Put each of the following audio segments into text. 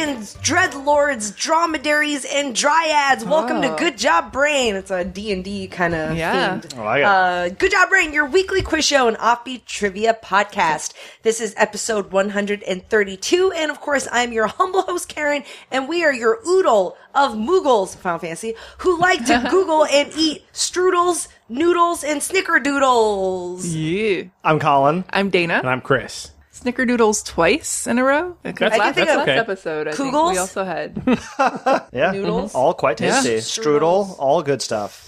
dragons, dreadlords, dromedaries, and dryads. Welcome to Good Job Brain. It's a D&D kind of themed. Oh, I got Good Job Brain, your weekly quiz show and offbeat trivia podcast. This is episode 132, and of course, I'm your humble host, Karen, and we are your oodle of Moogles, Final Fantasy, who like to Google and eat strudels, noodles, and snickerdoodles. Yeah. I'm Colin. I'm Dana. And I'm Chris. Snickerdoodles twice in a row? Because I can think of last okay. episode, I think Kugels? we also had. Yeah. Noodles. All quite tasty. Yeah. Strudel, all good stuff.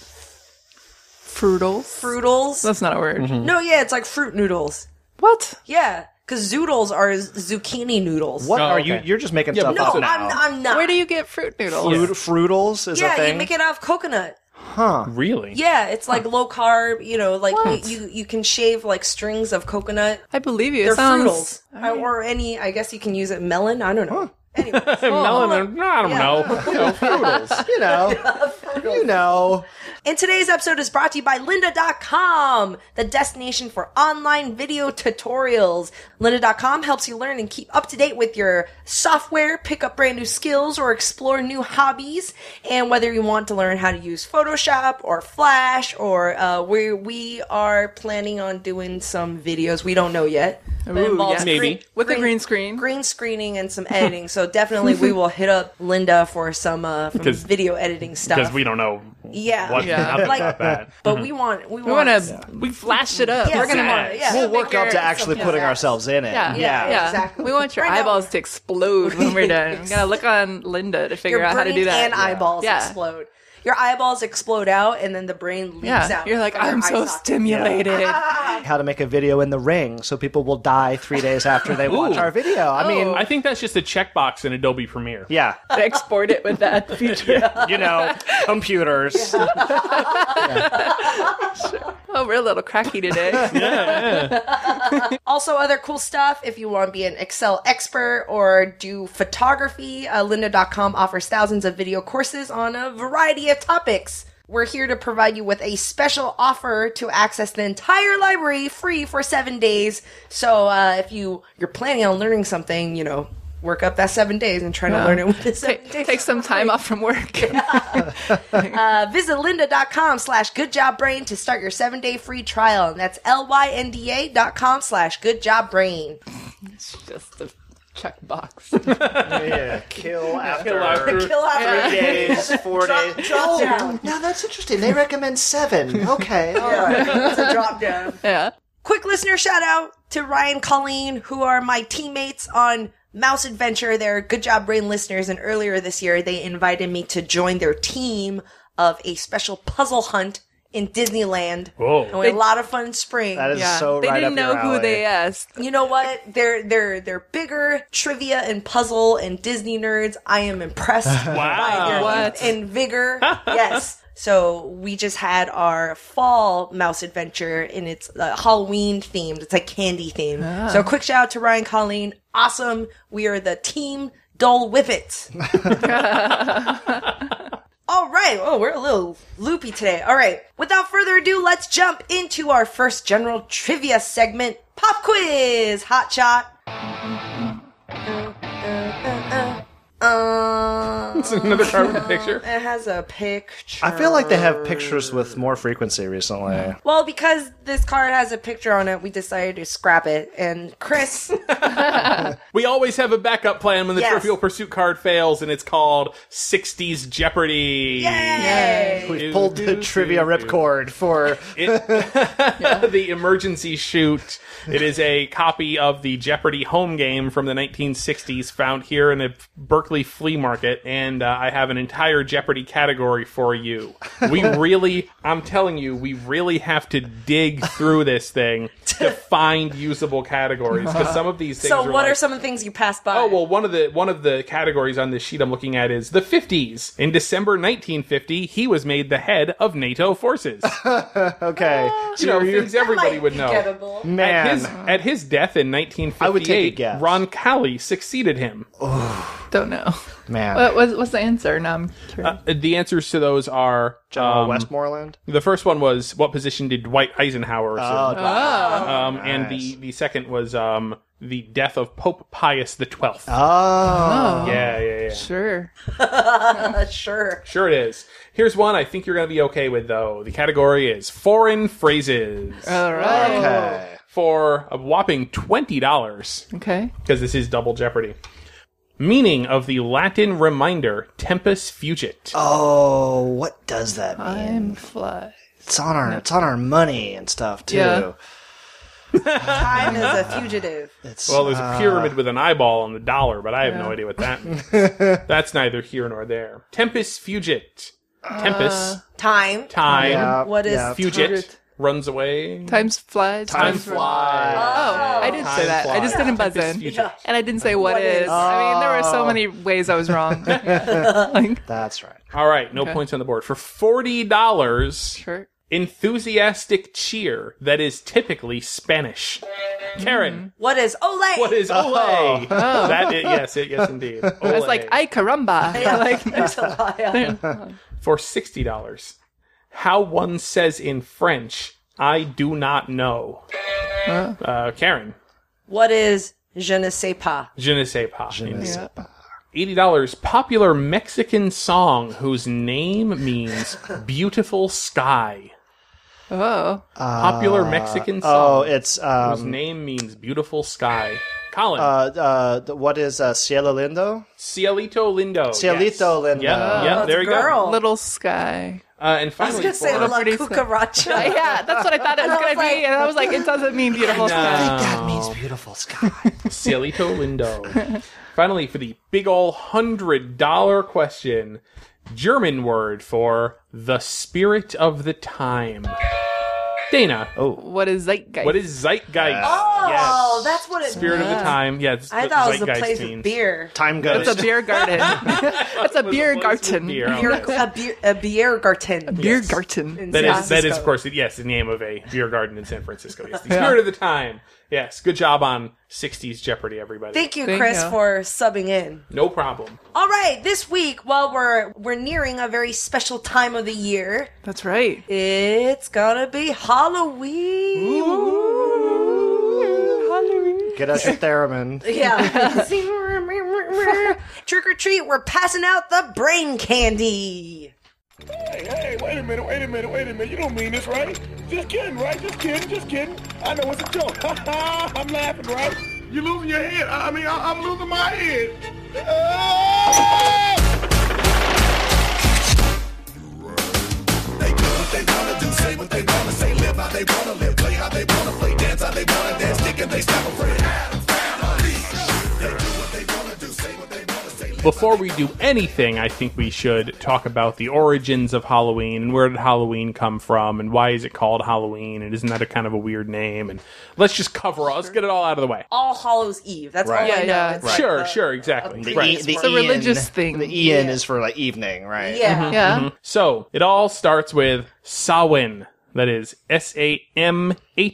Fruitles. Fruitles. That's not a word. No, yeah, it's like fruit noodles. What? Yeah, because zoodles are zucchini noodles. What Oh, are okay. you? You're just making Yeah, stuff but up No, now. I'm not. Where do you get fruit noodles? Fruitles is a Yeah, thing? you make it out of coconut. Really? Yeah, it's like low carb. You know, like you can shave like strings of coconut. I believe you. They're It sounds. fruitles, or any. I guess you can use it melon. I don't know. Anyway, Melon, I don't know. Fruitles. You know. and today's episode is brought to you by Lynda.com, the destination for online video tutorials. Lynda.com helps you learn and keep up to date with your software, pick up brand new skills, or explore new hobbies. And whether you want to learn how to use Photoshop or Flash, or we are planning on doing some videos. We don't know yet. But it Ooh, involves yeah. Maybe. With the green screen. green screening and some editing. So definitely we will hit up Lynda for some video editing stuff. Because we don't know Yeah. what Yeah. nothing Like- about that. But we want We want to. We flashed it up. Yeah, We're gonna. yeah, We'll make work up your- to actually some- putting yeah. ourselves in it. Yeah, Yeah, exactly. We want your Right now- eyeballs to explode when we're done. We gotta look on Linda to figure Your out how to brain do that. and eyeballs Yeah. explode. Your eyeballs explode out, and then the brain leaks Yeah, out. you're like, from your I'm so eye socket. stimulated. How to make a video in the ring so people will die 3 days after they watch Ooh. our video. I mean, I think that's just a checkbox in Adobe Premiere. yeah. Export it with that feature. You know, computers. Oh, we're a little cracky today. Also, other cool stuff. If you want to be an Excel expert or do photography, Lynda.com offers thousands of video courses on a variety of topics. We're here to provide you with a special offer to access the entire library free for 7 days. So if you're planning on learning something, you know, work up that 7 days and try to learn it within 7 days. Take some time off from work. Visit lynda.com/goodjobbrain to start your 7-day free trial. And that's lynda.com/goodjobbrain. It's just a checkbox. Yeah, kill after Kill out 3 days, 4 days. drop down. Now that's interesting. They recommend 7. Okay. All right. It's a drop down. Yeah. Quick listener shout out to Ryan, Colleen, who are my teammates on Mouse Adventure. They're Good Job Brain listeners, and earlier this year they invited me to join their team of a special puzzle hunt in Disneyland. Whoa. And we had a lot of fun in spring. That is Yeah. so They right didn't up your know who alley. they asked. You know what? They're bigger trivia and puzzle and Disney nerds. I am impressed by their What? youth and vigor. Yes. So we just had our fall Mouse Adventure, and it's Halloween themed. It's like candy themed. So quick shout out to Ryan, Colleen. Awesome. We are the team Dull Whippets. All right. Oh, we're a little loopy today. All right. Without further ado, let's jump into our first general trivia segment, Pop Quiz Hot Shot. It's another card with a picture. It has a picture. I feel like they have pictures with more frequency recently. Well, because this card has a picture on it, we decided to scrap it. And Chris, We always have a backup plan when the Yes. Trivial Pursuit card fails, and it's called 60s Jeopardy! yay! We've pulled the trivia ripcord for... The emergency shoot. It is a copy of the Jeopardy home game from the 1960s found here in a Berkeley flea market, and I have an entire Jeopardy category for you. I'm telling you, we really have to dig through this thing to find usable categories, because some of these things So, what like, are some of the things you passed by? Oh, well, one of the categories on this sheet I'm looking at is the 50s. In December 1950, he was made the head of NATO forces. Okay. You know, things everybody would know. Gettable. Man. At his death in I would take a 1958, guess. Ron Calley succeeded him. Don't know. Man. What's the answer? Now I'm curious. The answers to those are General Westmoreland? the first one was what position did Dwight Eisenhower serve? Oh, And the second was the death of Pope Pius XII. Oh. Yeah. Sure. Sure. Sure it is. Here's one I think you're going to be okay with, though. The category is foreign phrases. All right. Okay. For a whopping $20, Okay. because this is double jeopardy. Meaning of the Latin reminder, tempus fugit. Oh, what does that mean? Time flies. It's on our money and stuff too. Yeah. Time is a fugitive. It's Well, there's a pyramid with an eyeball on the dollar, but I have no idea what that means. That's neither here nor there. Tempus fugit. Tempus, Time. time, yeah, What is yeah. fugit, runs away. Times flies. Time times flies. Oh, I did Time say that. I just flies. didn't buzz Tempus in. fugit. Yeah. And I didn't say what What is. is? I mean, there were so many ways I was wrong. Like, That's right. All right, no Okay. points on the board. For $40, sure. enthusiastic cheer that is typically Spanish. Karen, What is Olay? what is ole? That is, yes, indeed. I was like, ay caramba. Yeah, Like, there's a lot. Yeah. For $60, how one says in French, I do not know. Karen, What is je ne sais pas? je ne sais pas. yeah. $80, popular Mexican song whose name means beautiful sky. Oh. Popular Mexican Oh, song it's whose name means beautiful sky. Colin, what is Cielo Lindo? Cielito Lindo. Cielito Lindo. Yeah, Oh, there it's you a girl. Little sky. go. And I was finally, gonna say for- La pretty Cucaracha. Yeah, that's what I thought it was I was going to like- be. And I was like, it doesn't mean beautiful sky. That means beautiful sky. Cielito Lindo. Finally, for the big ol' $100 question, German word for the spirit of the time. Dana, What is zeitgeist? what is zeitgeist? Oh, that's what it Spirit of the means. time. Yeah, it's I what thought it was a zeitgeist place means. with beer. Time It's goes. a beer garden. It's a beer What is the garden. beer? Oh, Beer, yes. a beer garden. Beer garden. That is, Francisco. of course, yes, the name of a beer garden in San Francisco. Yes, the spirit of the time. Yes, good job on 60s Jeopardy, everybody. Thank you, Thank Chris, you. for subbing in. No problem. All right, this week, while we're nearing a very special time of the year, That's right. it's gonna be Halloween. Get out your theremin. Yeah. Trick or treat, we're passing out the brain candy. Hey, wait a minute. You don't mean this, right? Just kidding, right? Just kidding. I know it's a joke. I'm laughing, right? You're losing your head. I'm losing my head. They do what they wanna do, say what they wanna say, live how they wanna live, play how they wanna play, dance how they wanna dance, stick and they stop afraid. They do what they wanna do, say what they wanna say. Before we do anything, I think we should talk about the origins of Halloween and where did Halloween come from and why is it called Halloween and isn't that a kind of a weird name? And let's just let's get it all out of the way. All Hallows Eve. That's Right. all I Yeah, know. yeah. It's like Sure, exactly. The, Right. the It's a Ian- religious thing. The Ian Yeah. is for like evening, right? Yeah. Yeah. So, it all starts with Samhain. That is Samhain.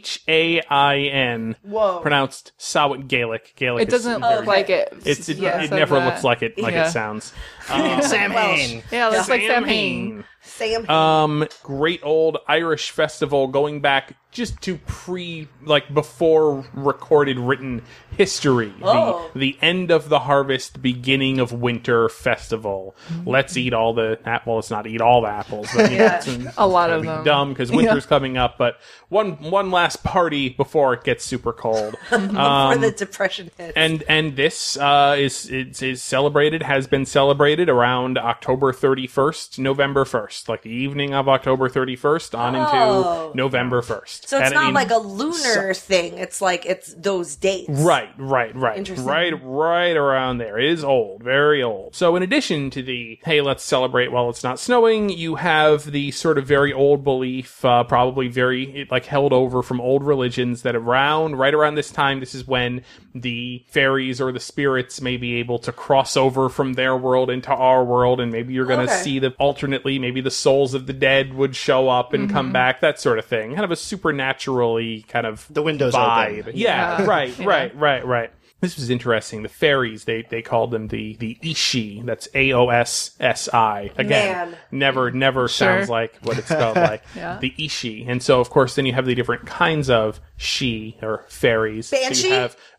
Whoa. Pronounced Samhain Gaelic. Gaelic It doesn't is look very- like it. It Yeah, so never that- looks like it Yeah. sounds. Sam Hain. Yeah, it looks like Sam Hain. Sam. Great old Irish festival going back just to before recorded written history. Oh. The end of the harvest, beginning of winter festival. Let's eat all the let's not eat all the apples. But, Yeah. A lot of them. dumb because winter's coming up, but one last party before it gets super cold. Before the depression hits. And this is celebrated, has been celebrated around October 31st, November 1st, like the evening of October 31st on Oh. into November 1st. So it's And I not mean, like a lunar thing. It's like it's those dates. Right. Interesting. Right around there. It is old, very old. So in addition to the, hey, let's celebrate while it's not snowing, you have the sort of very old belief, probably very, held over from old religions that right around this time, this is when the fairies or the spirits may be able to cross over from their world into our world, and maybe you're going to Okay. see alternately, maybe the souls of the dead would show up and come back, that sort of thing. Kind of a supernaturally kind of The window's vibe. open. Yeah, Yeah. right. This was interesting. The fairies, they called them the Ishi. That's Aossi. Again, Man. never sounds like what it's spelled like. Yeah. The Ishi. And so, of course, then you have the different kinds of she or fairies. Banshee? So you have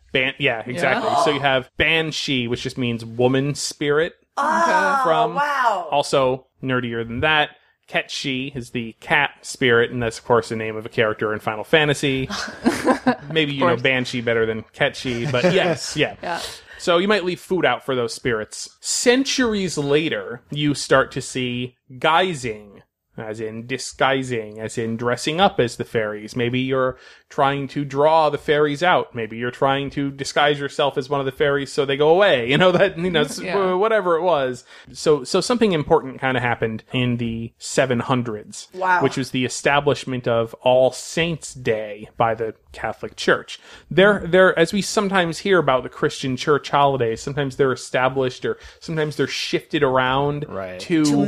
Yeah, exactly. So you have Banshee, which just means woman spirit. Oh, From wow. Also nerdier than that, Ketchi is the cat spirit, and that's of course the name of a character in Final Fantasy. Maybe you know Banshee better than Ketchi, but yes, yeah. So you might leave food out for those spirits. Centuries later, you start to see guising, as in disguising, as in dressing up as the fairies. Maybe you're trying to draw the fairies out. Maybe you're trying to disguise yourself as one of the fairies so they go away. Whatever it was. So something important kind of happened in the 700s. Wow. Which was the establishment of All Saints' Day by the Catholic Church. They're as we sometimes hear about the Christian church holidays, sometimes they're established or sometimes they're shifted around to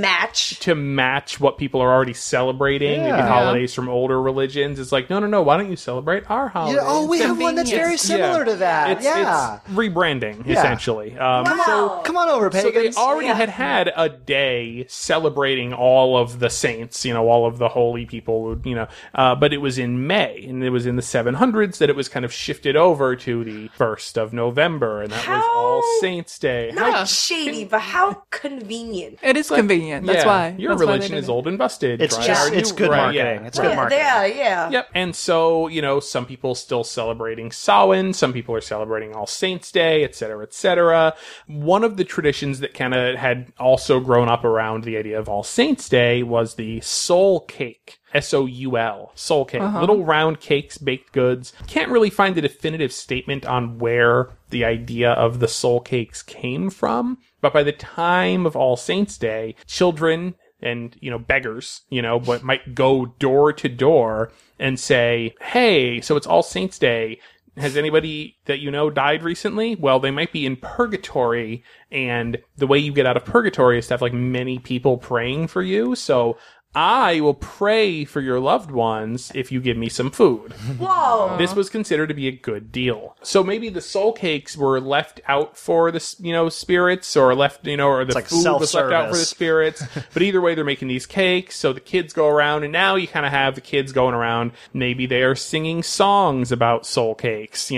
match what people are already celebrating. Maybe holidays from older religions. It's like, no, why don't you celebrate our holiday? We have one that's very similar to that. It's rebranding, essentially. Come on over, pagans. So they already had a day celebrating all of the saints, all of the holy people, but it was in May, and it was in the 700s that it was kind of shifted over to the 1st of November, and that was All Saints' Day. Not shady, but how convenient. It is convenient. That's why. Your religion is old and busted. It's good marketing. It's good marketing. Yeah. Yep. And so, some people still celebrating Samhain, some people are celebrating All Saints' Day, etc., etc. One of the traditions that kind of had also grown up around the idea of All Saints' Day was the soul cake. S-O-U-L. Soul cake. Little round cakes, baked goods. Can't really find a definitive statement on where the idea of the soul cakes came from, but by the time of All Saints' Day, children and, beggars, might go door to door and say, hey, so it's All Saints' Day. Has anybody that died recently? Well, they might be in purgatory, and the way you get out of purgatory is to have, many people praying for you, so I will pray for your loved ones if you give me some food. Whoa. This was considered to be a good deal. So maybe the soul cakes were left out for the, spirits, or left, or the food was left out for the spirits. But either way, they're making these cakes. So the kids go around, and now you kind of have the kids going around. Maybe they are singing songs about soul cakes,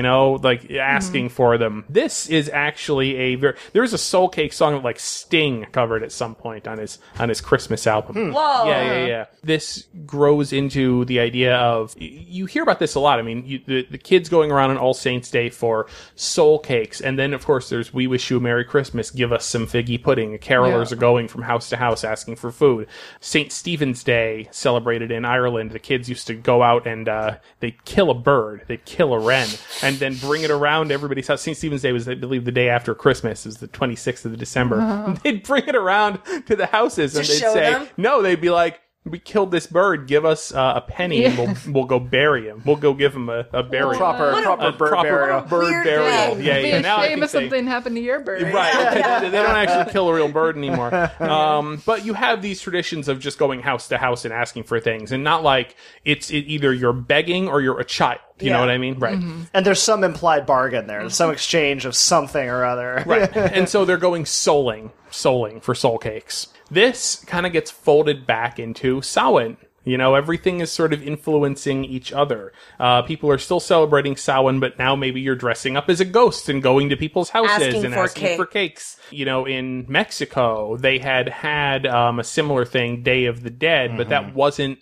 asking for them. This is actually there's a soul cake song that Sting covered at some point on his Christmas album. Whoa. Yeah. This grows into the idea of, you hear about this a lot. I mean, the kids going around on All Saints' Day for soul cakes. And then, of course, there's We Wish You a Merry Christmas, Give Us Some Figgy Pudding. Carolers are going from house to house asking for food. St. Stephen's Day, celebrated in Ireland. The kids used to go out and they'd kill a bird. They'd kill a wren. And then bring it around to everybody's house. St. Stephen's Day was, I believe, the day after Christmas. It was the 26th of December. They'd bring it around to the houses and they'd say, no, they'd be like, we killed this bird. Give us a penny, and we'll go bury him. We'll go give him a burial, proper bird burial. Bird burial. Yeah. Now I think something happened to your bird. Right. They don't actually kill a real bird anymore. But you have these traditions of just going house to house and asking for things, and not like either you're begging or you're a child. You know what I mean? Right. Mm-hmm. And there's some implied bargain there. There's some exchange of something or other. Right. And so they're going souling for soul cakes. This kind of gets folded back into Samhain. Everything is sort of influencing each other. People are still celebrating Samhain, but now maybe you're dressing up as a ghost and going to people's houses and asking for cakes. In Mexico, they had a similar thing, Day of the Dead, but that wasn't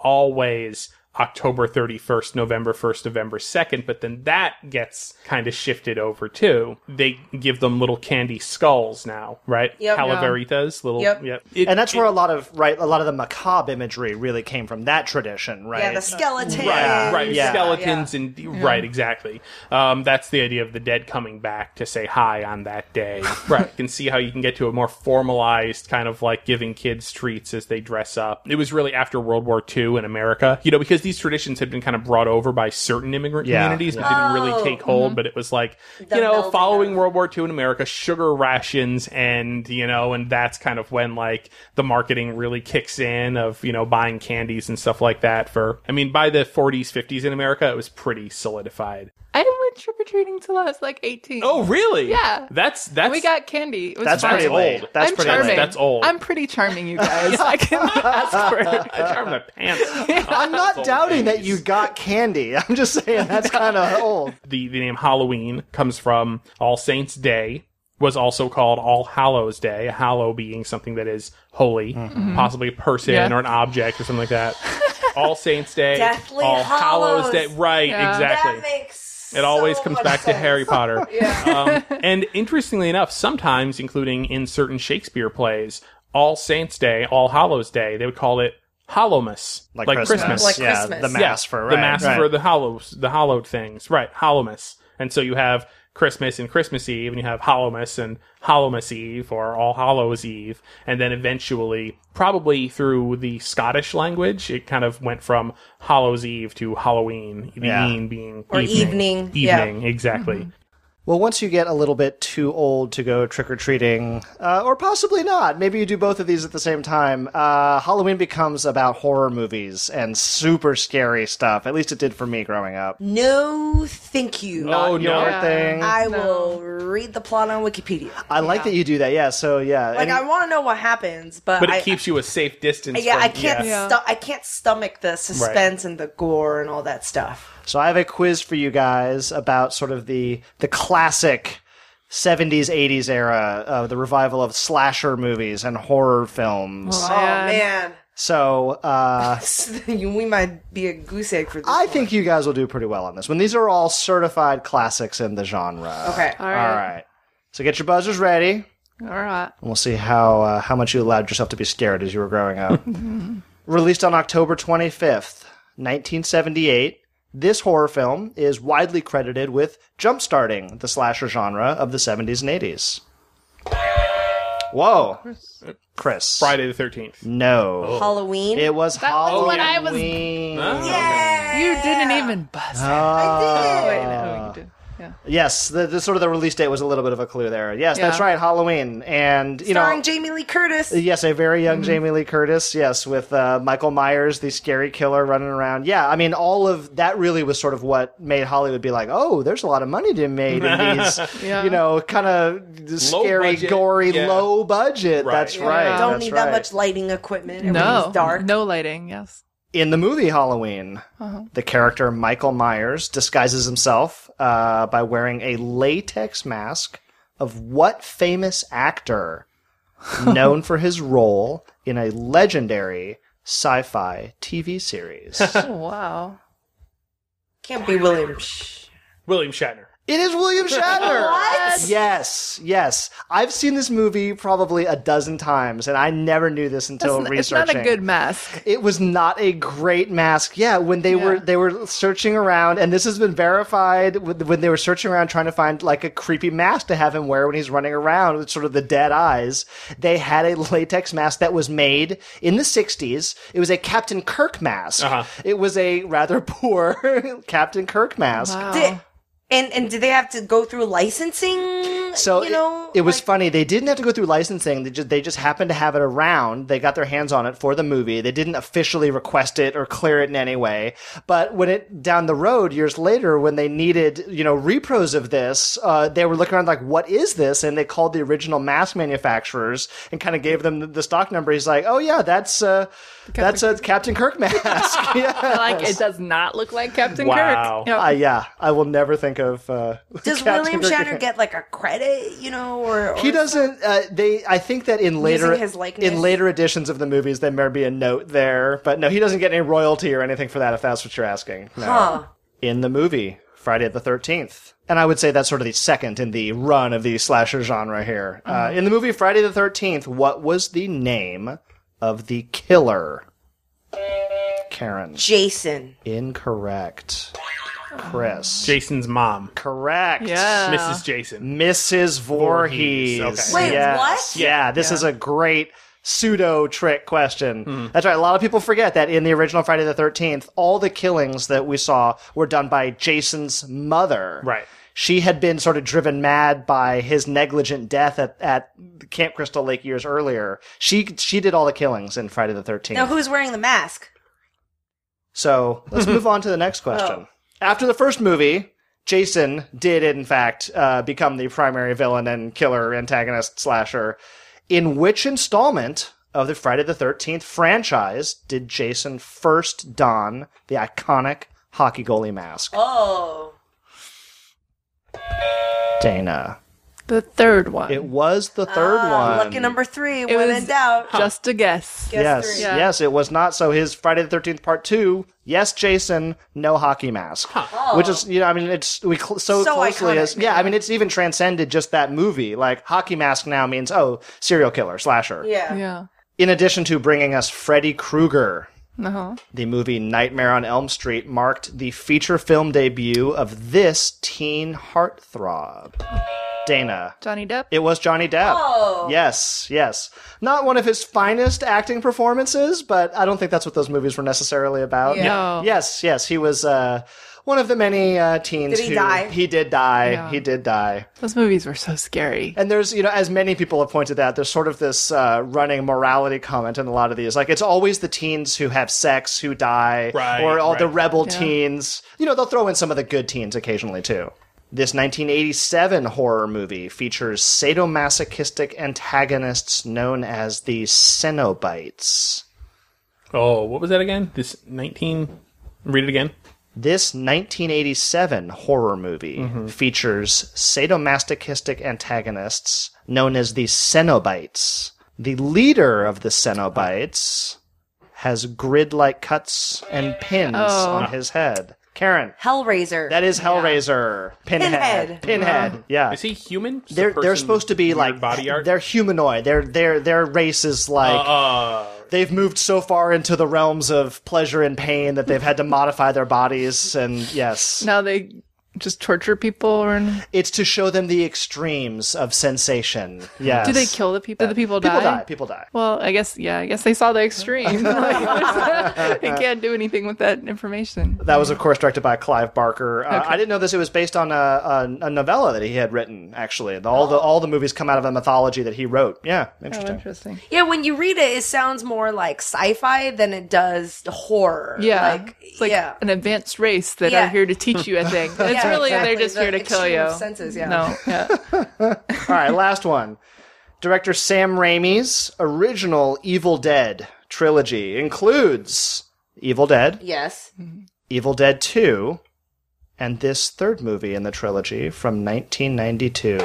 always October 31st, November 1st, November 2nd, but then that gets kind of shifted over too. They give them little candy skulls now, right? Yep. Calaveritas, little. Yep. And that's where a lot of the macabre imagery really came from, that tradition, right? Yeah, the skeletons. Right. Yeah. Skeletons and right, exactly. That's the idea of the dead coming back to say hi on that day. Right. You can see how you can get to a more formalized kind of giving kids treats as they dress up. It was really after World War II in America, because these traditions had been kind of brought over by certain immigrant communities, but didn't really take hold. But it was following World War II in America, sugar rations, and and that's kind of when the marketing really kicks in of buying candies and stuff like that. By the 40s, 50s in America, it was pretty solidified. I would trick-or-treating till I was like 18. Oh, really? Yeah. That's We got candy. It was That's fun. pretty late. old. That's I'm pretty charming. late. That's old. I'm pretty charming, you guys. I can ask for it. I charm my pants. I'm not doubting that you got candy. I'm just saying that's kind of old. The name Halloween comes from All Saints' Day, was also called All Hallows' Day, a hallow being something that is holy, possibly a person Yeah. or an object or something like that. All Saints' Day, Deathly All Hallows' Hallows. Day. Right, Yeah. exactly. That makes It always so comes much back to sense. Harry Potter. And interestingly enough, sometimes, including in certain Shakespeare plays, All Saints' Day, All Hallows' Day, they would call it Hallowmas. Like Christmas. Like yeah, Christmas. the mass for the mass right. for the hallowed things. Right, Hallowmas. And so you have Christmas and Christmas Eve, and you have Hallowmas and Hallowmas Eve, or All Hallows Eve, and then eventually, probably through the Scottish language, it kind of went from Hallows Eve to Halloween, the Yeah. "een" being Or evening, yeah. Exactly. Well, once you get a little bit too old to go trick-or-treating, or possibly not, maybe you do both of these at the same time, Halloween becomes about horror movies and super scary stuff. At least it did for me growing up. No, thank you. Oh, Your no. thing. I will read the plot on Wikipedia. I like that you do that, yeah, so yeah. Like, And- I want to know what happens, but But it keeps you a safe distance. Yeah, from, I can't. Yeah. I can't stomach the suspense and the gore and all that stuff. So I have a quiz for you guys about sort of the classic 70s, 80s era of the revival of slasher movies and horror films. Oh Man. man, So we might be a goose egg for this. I one. think you guys will do pretty well on this one. These are all certified classics in the genre. Okay. All All right. right. So get your buzzers ready. All right. And we'll see how much you allowed yourself to be scared as you were growing up. Released on October 25th, 1978, this horror film is widely credited with jump-starting the slasher genre of the 70s and 80s. Whoa. Chris. Friday the 13th. No. Halloween. It was That was Halloween. what I was- yeah, You didn't even buzz. I Wait, no, you did. Yeah. Yes, the sort of the release date was a little bit of a clue there. Yes, that's Yeah. right, Halloween. And, you Starring know... Jamie Lee Curtis. Yes, a very young Jamie Lee Curtis. Yes, with Michael Myers, the scary killer running around. Yeah, I mean, all of that really was sort of what made Hollywood be like, oh, there's a lot of money to be made in these, Yeah. you know, kind of scary, budget, gory, yeah. low budget. Right. That's Yeah. right. Don't that's need right. that much lighting equipment. No. Everything's dark. No lighting. Yes. In the movie Halloween, the character Michael Myers disguises himself by wearing a latex mask of what famous actor known for his role in a legendary sci-fi TV series? Oh, wow. Can't be William. William Shatner. It is William Shatner. What? Yes. I've seen this movie probably a dozen times, and I never knew this until It's researching. not a good mask. It was not a great mask. Yeah, when they were searching around, and this has been verified when they were searching around trying to find like a creepy mask to have him wear when he's running around with sort of the dead eyes. They had a latex mask that was made in the 60s. It was a Captain Kirk mask. It was a rather poor Captain Kirk mask. Wow. And did they have to go through licensing? So you know, it was like- funny. They didn't have to go through licensing. They just happened to have it around. They got their hands on it for the movie. They didn't officially request it or clear it in any way. But when it down the road, years later, when they needed repros of this, they were looking around like, "What is this?" And they called the original mask manufacturers and kind of gave them the stock number. He's like, "Oh yeah, that's a Captain Kirk mask." Yeah. Like, it does not look like Captain Wow. Kirk. Yep. Yeah, I will never think of. Does Captain William Kirk Shatner again. get like a credit? Or He doesn't. I think that in later his likeness? in later editions of the movies, there may be a note there, but no, he doesn't get any royalty or anything for that. If that's what you're asking. No. Huh. In the movie Friday the 13th, and I would say that's sort of the second in the run of the slasher genre here. In the movie Friday the 13th, what was the name of the killer? Karen. Jason. Incorrect. Chris. Jason's mom. Correct. Yeah. Mrs. Jason. Mrs. Voorhees. Voorhees, okay. Wait, Yes. what? Yeah, this is a great pseudo trick question. That's right. A lot of people forget that in the original Friday the 13th, all the killings that we saw were done by Jason's mother. Right. She had been sort of driven mad by his negligent death at Camp Crystal Lake years earlier. She did all the killings in Friday the 13th. Now who's wearing the mask? So let's move on to the next question. After the first movie, Jason did, in fact, become the primary villain and killer, antagonist, slasher. In which installment of the Friday the 13th franchise did Jason first don the iconic hockey goalie mask? Oh. Dana. The third one. It was the third one. Lucky number 3. It When was in doubt. just a guess. Guess Yes, 3. Yeah. yes, it was not. So his Friday the 13th Part 2, yes, Jason, no hockey mask. Which is, you know, I mean, it's so closely iconic, as, yeah, man. I mean, it's even transcended just that movie. Like, hockey mask now means, oh, serial killer, slasher. Yeah. Yeah. In addition to bringing us Freddy Krueger, Uh-huh. the movie Nightmare on Elm Street marked the feature film debut of this teen heartthrob. Dana. Johnny Depp. It was Johnny Depp. Oh. Yes, yes. Not one of his finest acting performances, but I don't think that's what those movies were necessarily about. Yeah. No. Yes, yes. He was one of the many teens Did he who... die? He did die. Yeah. He did die. Those movies were so scary. And there's, you know, as many people have pointed out, there's sort of this running morality comment in a lot of these. Like, it's always the teens who have sex who die, Right, or all the right. rebel Yeah. teens. You know, they'll throw in some of the good teens occasionally, too. This 1987 horror movie features sadomasochistic antagonists known as the Cenobites. Oh, what was that again? Read it again. This 1987 horror movie features sadomasochistic antagonists known as the Cenobites. The leader of the Cenobites has grid-like cuts and pins on his head. Karen, Hellraiser. that is Hellraiser. Pinhead. Pinhead. Yeah. Is he human? Just a They're person supposed to be with like weird body art. they're humanoid. Their race is like they've moved so far into the realms of pleasure and pain that they've had to modify their bodies. And yes, Now they just torture people, or it's to show them the extremes of sensation. Yes. do they kill the people? Do the people People die? die. People die. Well, I guess they saw the extreme. Like, they can't do anything with that information. That was, of course, directed by Clive Barker. I didn't know this. It was based on a novella that he had written. Actually, all the movies come out of a mythology that he wrote. Yeah, Oh, interesting. interesting. Yeah, when you read it, it sounds more like sci-fi than it does horror. Yeah, it's like yeah. an advanced race that Yeah. are here to teach you a thing. It's Yeah, really exactly. they're just The here to kill extreme you. of senses, yeah. No, yeah. All right, last one. Director Sam Raimi's original Evil Dead trilogy includes Evil Dead, Yes. Evil Dead 2, and this third movie in the trilogy from 1992.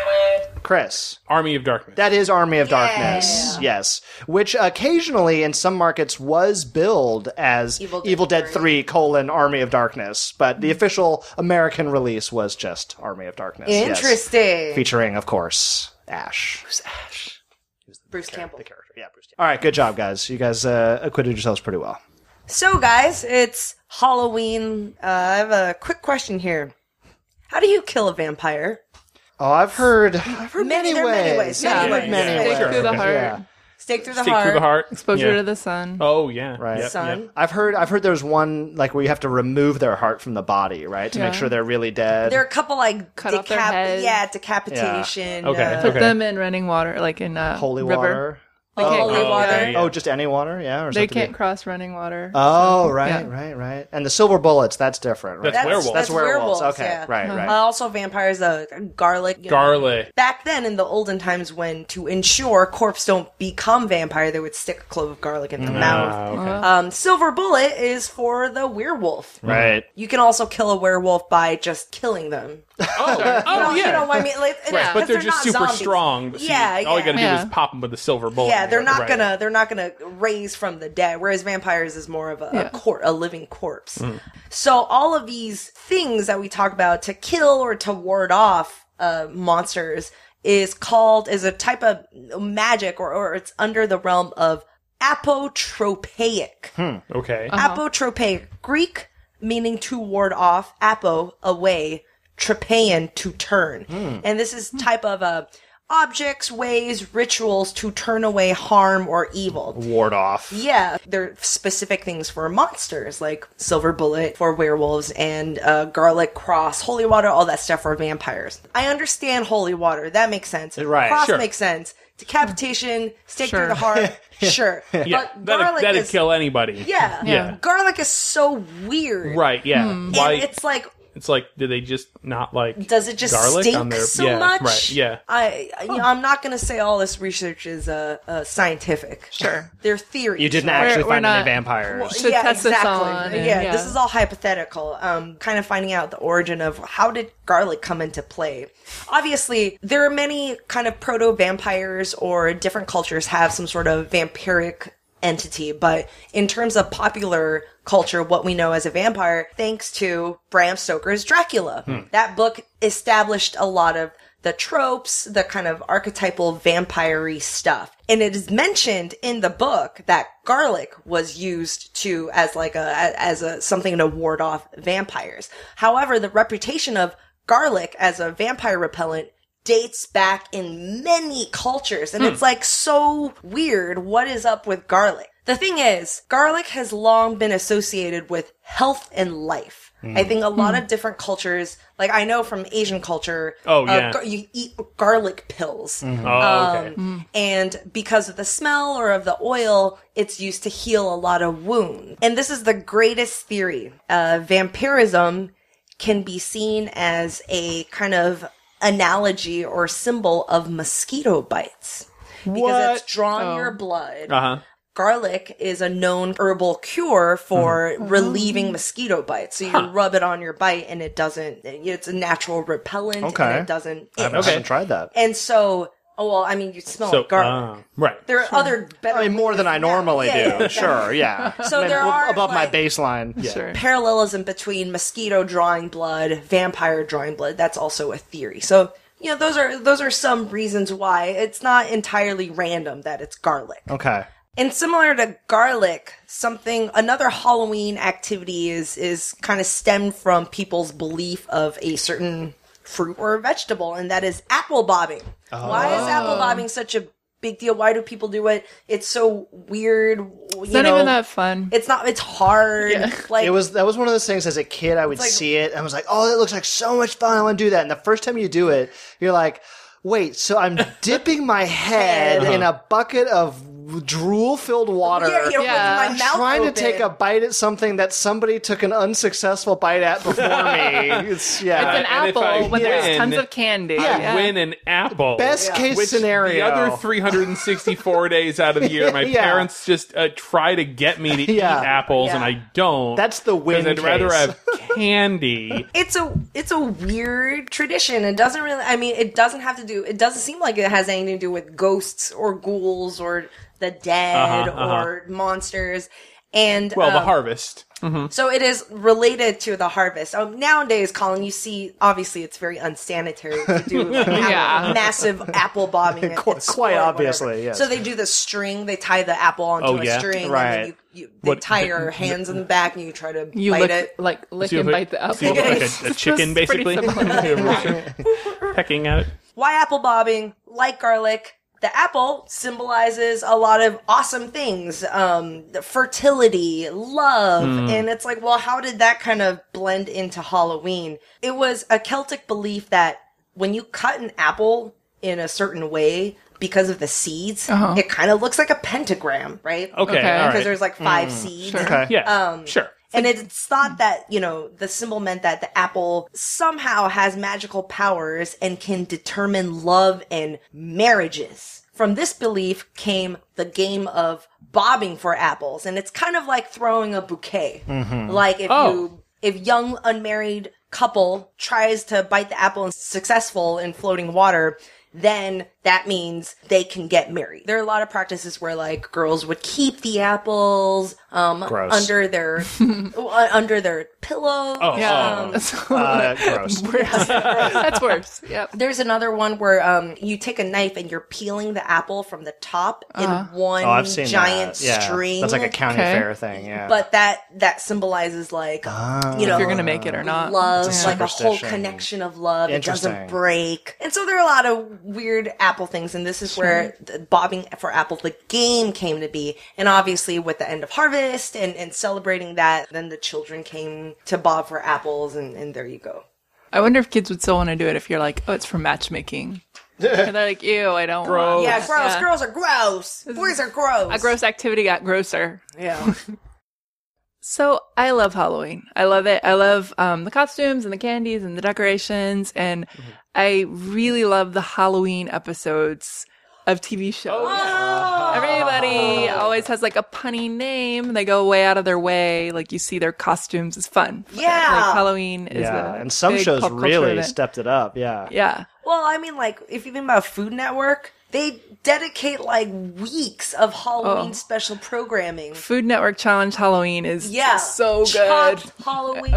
Chris. Army of Darkness. That is Army of Darkness, yes. Which occasionally in some markets was billed as Evil Dead Dead 3, Army of Darkness, but the official American release was just Army of Darkness. yes. Interesting. Featuring, of course, Ash. Who's Ash? Bruce Campbell. The character, yeah, Bruce. All right, good job, guys. You guys acquitted yourselves pretty well. So, guys, it's Halloween. I have a quick question here. How do you kill a vampire? Oh, I've heard there are many ways. Yeah, Many ways. many Stake ways. through the heart, Yeah. Stake through the Stick heart. through the heart. exposure Yeah. to the sun. Oh yeah. Right. Yep, Sun. yep. I've heard there's one like where you have to remove their heart from the body, right, to make Yeah. sure they're really dead. There are a couple like Cut off their head. decapitation. Okay. Put them in running water, like in Holy river. water. They can't Holy cross- water. okay, yeah. Oh, just any water, yeah. Or does it They have to be- can't cross running water. Oh, right, Yeah. right. And the silver bullets, that's different, right? That's werewolves. That's werewolves. Okay, yeah. right. Also, vampires, garlic. you know. Garlic. Back then, in the olden times, when to ensure corpse don't become vampire, they would stick a clove of garlic in the mouth. Okay. Silver bullet is for the werewolf. Right. You can also kill a werewolf by just killing them. Oh You yeah. know what I mean? Like, Right, But they're because just not super zombies. strong. But Yeah, all you gotta do Yeah. is pop them with a silver bullet. Yeah, they're not Right. gonna raise from the dead. Whereas vampires is more of Yeah. a living corpse. So all of these things that we talk about to kill or to ward off monsters is a type of magic, or it's under the realm of apotropaic. Okay. Apotropaic, Greek meaning to ward off, apo away, tropaian to turn, and this is type of objects, ways, rituals to turn away harm or evil. Ward off. Yeah, there are specific things for monsters, like silver bullet for werewolves and garlic, cross, holy water, all that stuff for vampires. I understand holy water. That makes sense. Right, Cross sure. makes sense. Decapitation, stake Sure. through the heart, sure. Yeah, But garlic that'd is... kill anybody. Yeah. Yeah. Garlic is so weird. Right. Yeah. And Why? it's like, It's like, do they just not like Does it just garlic stink on their so much? Right, yeah. I'm not going to say all this research is scientific. Sure. They're theories. You didn't right? actually We're find not- any vampires. To test this on, and- Yeah, yeah. this is all hypothetical. Kind of finding out the origin of how did garlic come into play. Obviously, there are many kind of proto-vampires, or different cultures have some sort of vampiric entity, but in terms of popular culture, what we know as a vampire, thanks to Bram Stoker's Dracula. That book established a lot of the tropes, the kind of archetypal vampire-y stuff. And it is mentioned in the book that garlic was used to as a something to ward off vampires. However, the reputation of garlic as a vampire repellent dates back in many cultures, and it's like so weird. What is up with garlic? The thing is, garlic has long been associated with health and life. I think a lot of different cultures, like I know from Asian culture, you eat garlic pills. Oh, okay. And because of the smell or of the oil, it's used to heal a lot of wounds. And this is the greatest theory. Vampirism can be seen as a kind of analogy or symbol of mosquito bites. Because it's drawing your blood. Uh-huh. Garlic is a known herbal cure for relieving mosquito bites. So you rub it on your bite and it doesn't, it's a natural repellent Okay. and it doesn't I itch. haven't tried that. And so, you smell like garlic. Right. There are other better I mean, more than I normally Yeah, do. yeah. Sure, yeah. So I mean, there are, above my like- baseline. Sure. parallelism between mosquito drawing blood, vampire drawing blood. That's also a theory. So, those are some reasons why it's not entirely random that it's garlic. Okay. And similar to garlic, another Halloween activity is kind of stemmed from people's belief of a certain fruit or vegetable, and that is apple bobbing. Why is apple bobbing such a big deal? Why do people do it? It's so weird. It's not even that fun. It's not. It's hard. Yeah. Like That was one of those things as a kid I would like- see it and I was like, oh, that looks like so much fun. I want to do that. And the first time you do it, you're like, wait, so I'm dipping my head in a bucket of drool-filled water. Yeah, Yeah. with my mouth Trying to open. take a bite at something that somebody took an unsuccessful bite at before me. It's It's an And if I apple when there's win, tons of candy. I win an apple. Best case Which scenario. The other 364 days out of the year, my Yeah. parents just try to get me to Yeah. eat apples, and Yeah. I don't. That's the win Because I'd rather case. have candy. It's a weird tradition. It doesn't really. I mean, it doesn't have to do. It doesn't seem like it has anything to do with ghosts or ghouls or the dead or monsters. And Well, the harvest. so it is related to the harvest. Nowadays, Colin, you see, obviously, it's very unsanitary to do like, Yeah. massive apple bombing. at Quite school or whatever. obviously, yes. So they do the string. They tie the apple onto Oh, a yeah? string, Right. and then they tie your hands in the back, and you try to You bite lick, it. lick So and you bite the apple. so you look like a chicken, That's pretty basically. Pecking at it. Why apple bobbing? Like garlic, the apple symbolizes a lot of awesome things. The fertility, love. And it's like, well, how did that kind of blend into Halloween? It was a Celtic belief that when you cut an apple in a certain way, because of the seeds, it kind of looks like a pentagram, right? Okay, Okay. all Because right. there's like 5 seeds. Sure. Okay. Yeah, sure. And it's thought that, the symbol meant that the apple somehow has magical powers and can determine love and marriages. From this belief came the game of bobbing for apples. And it's kind of like throwing a bouquet. Like if young unmarried couple tries to bite the apple and is successful in floating water, then that means they can get married. There are a lot of practices where like girls would keep the apples Gross. under their pillow. Yeah. Gross. That's worse. Yep. There's another one where you take a knife and you're peeling the apple from the top in one Oh, I've seen giant that. Yeah. string. That's like a county Okay. fair thing, yeah. but that symbolizes like If you're gonna make it or not. love, It's a like a whole superstition. connection of love. It doesn't Interesting. break. And so there are a lot of weird apple things, and this is where the bobbing for apple, the game, came to be. And obviously with the end of harvest and celebrating that, then the children came to bob for apples, and there you go. I wonder if kids would still want to do it if you're like, oh, it's for matchmaking. And they're like, ew, I don't Gross. want Yeah, gross. Yeah. Girls are gross. Boys are gross. A gross activity got grosser. Yeah. So I love Halloween. I love it. I love the costumes and the candies and the decorations. And I really love the Halloween episodes of TV shows. Everybody always has like a punny name. They go way out of their way. Like you see their costumes. It's fun. Yeah. Like Halloween is And some big shows pop culture really event. stepped it up. Yeah. Yeah. Well, I mean, like, if you think about Food Network, they dedicate, like, weeks of Halloween special programming. Food Network Challenge Halloween is Yeah. so good. Chopped Halloween.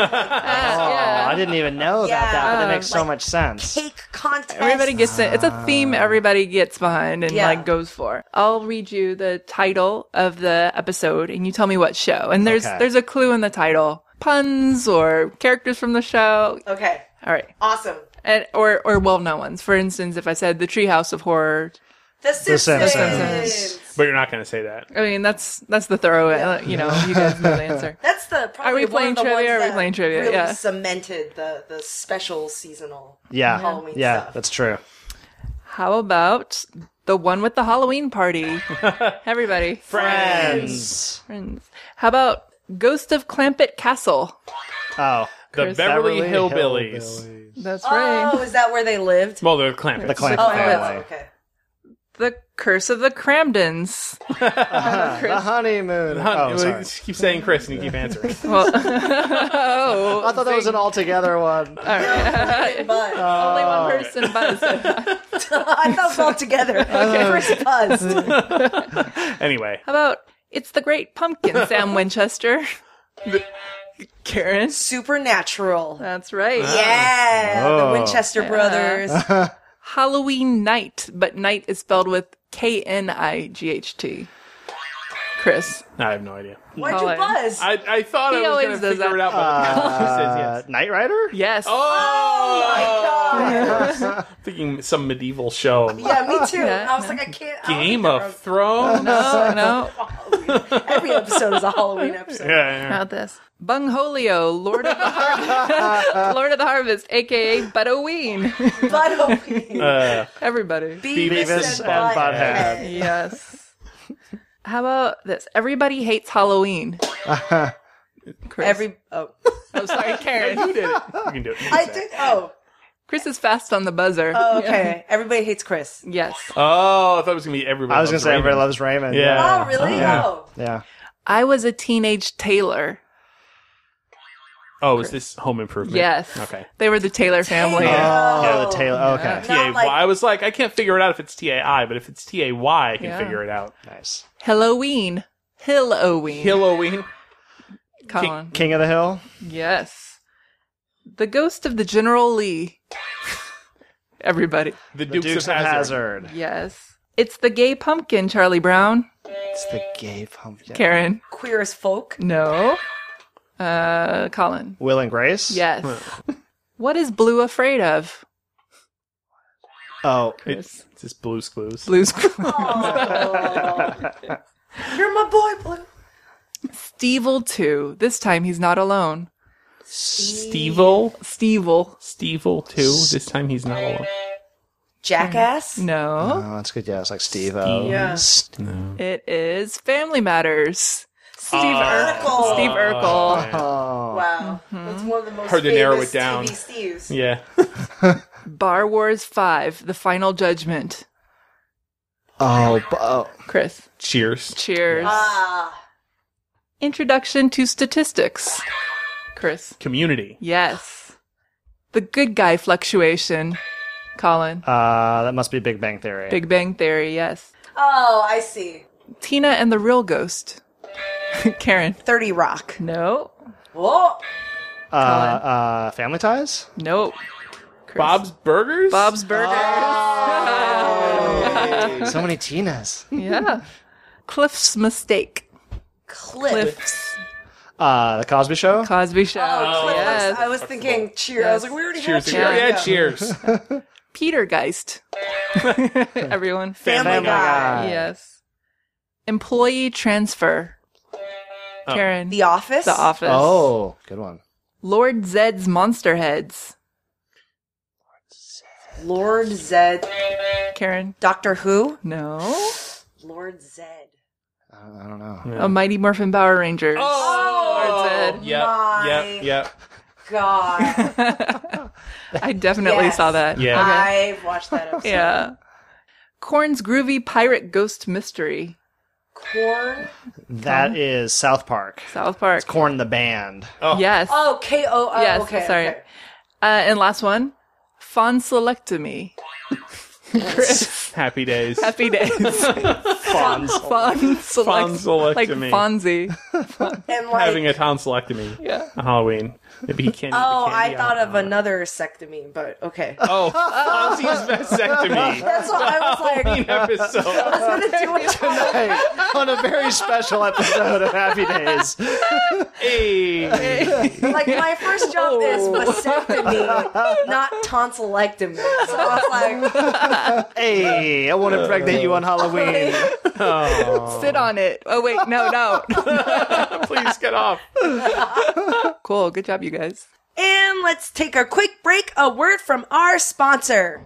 Yeah. I didn't even know about that, but it makes so like much sense. Cake contest. Everybody gets it. It's a theme everybody gets behind and Yeah. like goes for. I'll read you the title of the episode and you tell me what show. And there's a clue in the title. Puns or characters from the show. Okay. All right. Awesome. And, or well-known ones. For instance, if I said The Treehouse of Horror, The Simpsons. Simpsons. But you're not going to say that. I mean, that's the throwaway. You know, you guys know the answer. That's the probably Are we one playing of the trivia? ones Are we that playing trivia? really Yeah. cemented the special seasonal Yeah. Halloween Yeah, stuff. that's true. How about the one with the Halloween party? Everybody. Friends. Friends. How about Ghost of Clampett Castle? Oh. The Chris. Beverly Beverly Hillbillies. That's right. Oh, is that where they lived? Well, they're Clampets. The Clampett Oh, family. okay. The Curse of the Cramdens. The honeymoon. Oh, sorry. You keep saying Chris and you keep answering. Well, oh, I thought that was an all-together one. But only one person buzzed. I thought it was all together. Chris buzzed. Anyway. How about It's the Great Pumpkin, Sam Winchester? Karen. Supernatural. That's right. Yeah, Oh. the Winchester brothers. Halloween Night, but night is spelled with Knight. Chris. I have no idea. Why'd you Colin. buzz? I thought He I was always going to does figure that. it out, but she says yes. Knight Rider? Yes. Oh my god. Thinking some medieval show. Yeah, me too. Yeah, I was like, I can't. I don't Game think of they're Thrones? No. Halloween. Every episode is a Halloween episode. Yeah, How about this? Bungholio, Lord of the Harvest, Lord of the Harvest, aka Butterween. But Halloween. yeah. Everybody. Beavis and Butthead. Butthead. Yes. How about this? Everybody hates Halloween. Chris. Oh, sorry, Karen. You did it. You can do it. You can I say it. did. Oh, Chris is fast on the buzzer. oh, okay. Everybody hates Chris. Yes. Oh, I thought it was going to be everybody. I was going to say Raymond. everybody loves Raymond. Yeah. Oh, really? Yeah. Oh, Yeah. I was a teenage tailor. Oh, is this Home Improvement? Yes. Okay. They were the Taylor family. Yeah, the tail. Oh, okay. Not TAY. like- I was like, I can't figure it out if it's TAI, but if it's TAY, I can Yeah. figure it out. Nice. Halloween. Halloween. Halloween. Colin. King of the Hill? Yes. The Ghost of the General Lee. Everybody. The The Dukes, of Hazzard. Yes. It's the Gay Pumpkin, Charlie Brown. It's the gay pumpkin. Karen. queer as folk. No. Colin. Will and Grace? Yes. What is Blue afraid of? Oh. It's just Blue's Clues. Blue's You're my boy, Blue. Stevel 2. This time he's not alone. Stevel. Stevel. 2. This time he's not alone. Jackass. No. Oh, that's good. Yeah, it's like Steve. Yeah. It is Family Matters. Steve Urkel. Steve Urkel. Oh. Wow, that's one of the most Hard to famous narrow it down. TV Steves. Yeah. Bar Wars 5. The Final Judgment. Oh. Chris. Cheers. Cheers. Ah, Introduction to Statistics. Chris. Community. Yes. The Good Guy Fluctuation. Colin. That must be Big Bang Theory. Big Bang Theory, yes. oh, I see. Tina and the Real Ghost. Karen. 30 Rock. No. Whoa. Family Ties? Nope. Chris. Bob's Burgers? Bob's Burgers. So many Tinas. Yeah. Cliff's Mistake. Cliff. Cliff's The Cosby Show? Cosby Show. Oh, Cliff. yes. I was thinking Cheers. I was like, we already Cheers. had Cheers. Cheers. Yeah, cheers. Peter Geist. Everyone. Family Guy. Yes. Employee Transfer. Karen. The Office. The Office. Oh, good one. Lord Zed's Monster Heads. Lord Zed. Karen. Doctor Who. No. Lord Zed. I don't know. A Mighty Morphin Power Rangers. Oh, Lord's Ed. Yep. God. I definitely Yes. saw that. Yeah. I've watched that episode. Yeah. Korn's Groovy Pirate Ghost Mystery. Corn. That is South Park. South Park. Korn the band. Yes. Oh, K-O. Oh, yes. okay. Sorry. Okay. And last one. Fonselectomy. Chris. Happy days. Happy days. Fonselectomy. Like Fonzie. And like, Having a tonsillectomy. Yeah. On Halloween. Maybe he can't. eat the oh, I candy thought out. of another sectomy, but okay. Oh, Fonzie's vasectomy. That's what I was like. Halloween episode. I was gonna do it Hey, on a very special episode of Happy Days. Hey. Like my first job is vasectomy, not tonsillectomy. So I was like, Hey, I want to impregnate you on Halloween. Sit on it. Oh, wait. No. Please get off. Cool. Good job, you guys. and let's take a quick break. A word from our sponsor.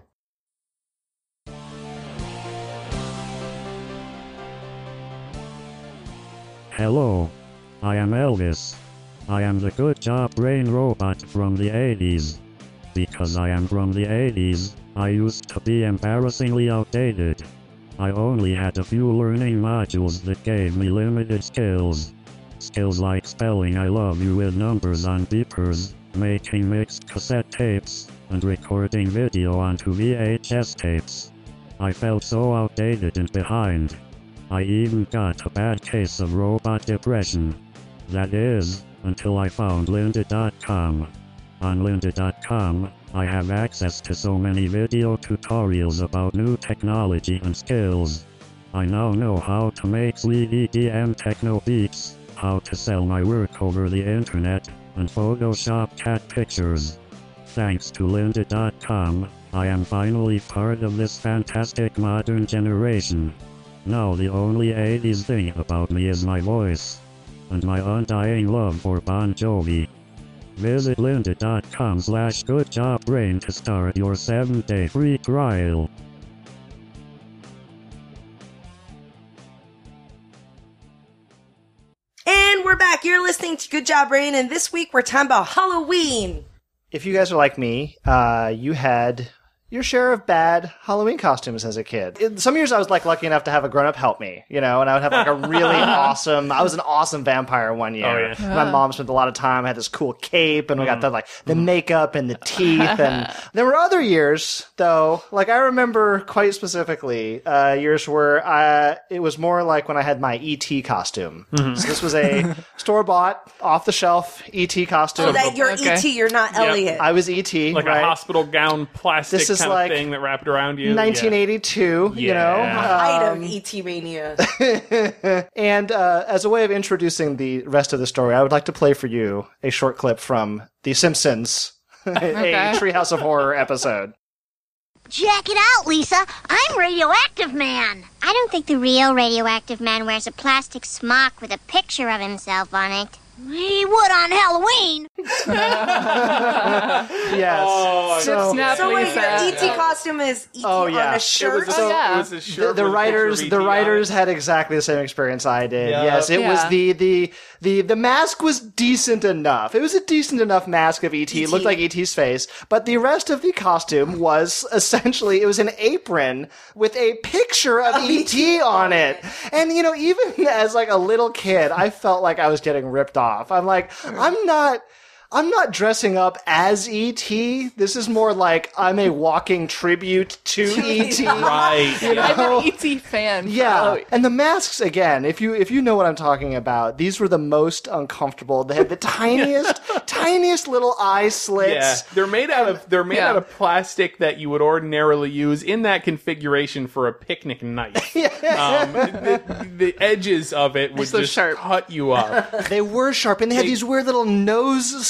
Hello, I am Elvis. I am the Good Job Brain robot from the 80s. Because I am from the 80s, I used to be embarrassingly outdated. I only had a few learning modules that gave me limited skills. Skills like spelling I love you with numbers on beepers, making mixed cassette tapes, and recording video onto VHS tapes. I felt so outdated and behind. I even got a bad case of robot depression. That is, until I found lynda.com. On lynda.com, I have access to so many video tutorials about new technology and skills. I now know how to make sleek EDM techno beats, how to sell my work over the internet, and Photoshop cat pictures. Thanks to lynda.com, I am finally part of this fantastic modern generation. Now the only 80s thing about me is my voice. And my undying love for Bon Jovi. Visit lynda.com/goodjobbrain to start your 7-day free trial. And we're back. You're listening to Good Job Brain, and this week we're talking about Halloween. If you guys are like me, you had your share of bad Halloween costumes as a kid. In some years I was lucky enough to have a grown-up help me, and I would have a really I was an awesome vampire one year. Oh, yeah. My mom spent a lot of time, I had this cool cape, and we got the makeup and the teeth, and there were other years, though, I remember quite specifically, years where it was more like when I had my E.T. costume. So this was a store-bought, off-the-shelf E.T. costume. So that you're Okay. E.T., you're not Elliot. I was E.T., Like right? a hospital gown plastic This is kind like of thing that wrapped around you. 1982, Yeah. Height of E.T. mania. And as a way of introducing the rest of the story, I would like to play for you a short clip from The Simpsons, a Treehouse of Horror episode. Check it out, Lisa. I'm Radioactive Man. I don't think the real Radioactive Man wears a plastic smock with a picture of himself on it. He would on Halloween. Yes. Snap, So wait, Lisa. your E.T. costume is E.T. Oh, yeah. on a It shirt? It was a shirt The with a writers, picture of the E.T. on writers it. had exactly the same experience I did. Yeah. Yes, it was Yeah. the mask was decent enough. It was a decent enough mask of E.T. It looked like E.T.'s face, but the rest of the costume was essentially it was an apron with a picture of E.T. on it. And even as a little kid, I felt like I was getting ripped off. I'm like, I'm not dressing up as E.T. This is more like I'm a walking tribute to E.T. Right. I'm an E.T. fan. Yeah, and the masks again. If you know what I'm talking about, these were the most uncomfortable. They had the tiniest little eye slits. Yeah, they're made out of plastic that you would ordinarily use in that configuration for a picnic knife. The edges of it would So just sharp. cut you up. They were sharp, and they had these weird little nose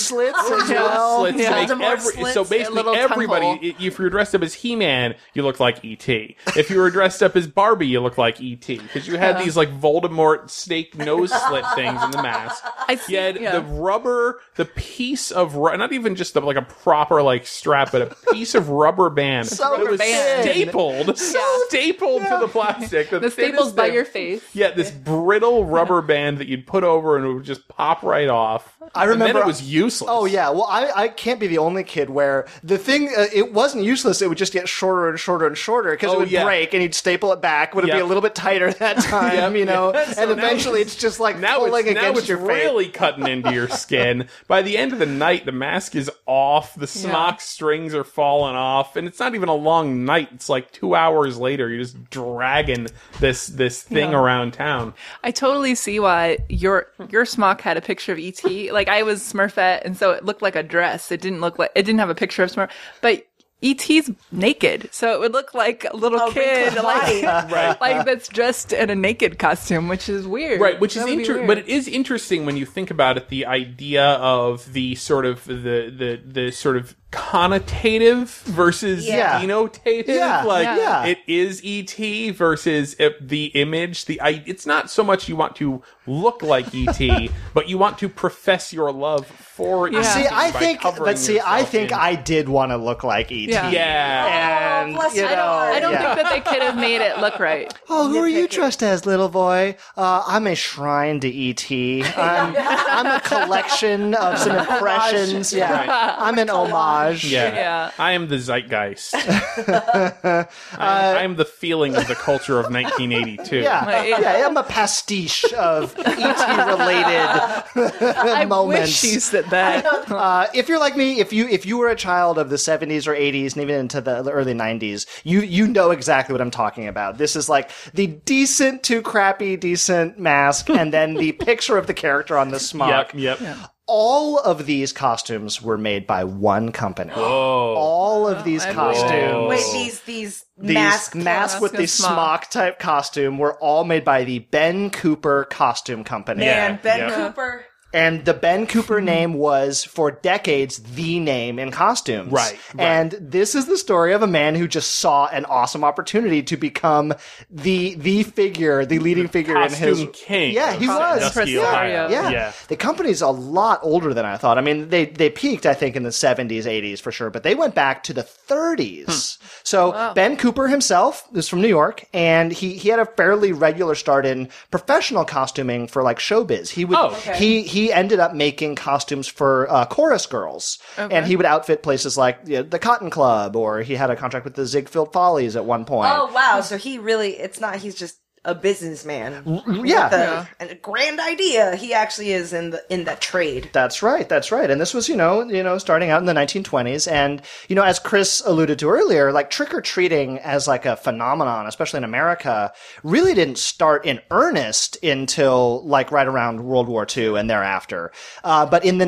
slits as well. Slits to make Voldemort every, slits, so a basically little tongue everybody, hole. if you were dressed up as He-Man, you look like E.T. If you were dressed up as Barbie, you look like E.T. Because you had these like Voldemort snake nose slit things in the mask. You had the rubber, the piece of, not even just like a proper like strap, but a piece of rubber band So that was thin. stapled to the plastic. The staples by your face. Yeah, this brittle rubber band that you'd put over and it would just pop right off. I remember And then it was useless. Oh yeah, well I can't be the only kid where the thing it wasn't useless. It would just get shorter and shorter and shorter because it would break, and you'd staple it back. Would it be a little bit tighter that time? You know, and eventually it's just like pulling against your face. Really cutting into your skin. By the end of the night, the mask is off. The smock strings are falling off, and it's not even a long night. It's like 2 hours later. You're just dragging this thing around town. I totally see why your smock had a picture of E.T. Like I was Smurfette, and so it looked like a dress. It didn't didn't have a picture of Smurf, but E.T.'s naked, so it would look like a little kid, like that's dressed in a naked costume, which is weird. Right, which is That would be interesting, weird. but it is interesting when you think about it. The idea of the sort of the sort of connotative versus denotative. It is E.T. versus the image. It's not so much you want to look like E.T., but you want to profess your love for E.T. See, I by think, covering but see, I yourself think in- I did want to look like E.T. Yeah. And, bless you your know, heart. I don't think that they could have made it look right. Oh, who are you dressed as, little boy? I'm a shrine to E.T. I'm a collection of some impressions. Yeah, I'm an homage. Yeah. I am the zeitgeist. I am the feeling of the culture of 1982. Yeah, I'm a pastiche of ET-related I moments. wish you said that. If you're like me, if you were a child of the 70s or 80s and even into the early 90s, you know exactly what I'm talking about. This is like the decent to crappy decent mask, and then the picture of the character on the smock. Yep. All of these costumes were made by one company. All of these costumes. Wait, these mask with the smock type costume were all made by the Ben Cooper Costume Company. Man, Ben Yeah. Cooper. And the Ben Cooper name was, for decades, the name in costumes. Right. And this is the story of a man who just saw an awesome opportunity to become the figure, the leading figure in his... Costume king. Yeah, he of was. Sandusky, Ohio. Yeah. The company's a lot older than I thought. I mean, they peaked, I think, in the 70s, 80s for sure, but they went back to the 30s. So Ben Cooper himself is from New York, and he had a fairly regular start in professional costuming for like showbiz. He would he ended up making costumes for chorus girls, and he would outfit places like the Cotton Club, or he had a contract with the Ziegfeld Follies at one point. Oh wow! So he's just a businessman. Yeah. And a grand idea. He actually is in that trade. That's right. And this was, starting out in the 1920s. And, as Chris alluded to earlier, like trick-or-treating as like a phenomenon, especially in America, really didn't start in earnest until like right around World War II and thereafter. But in the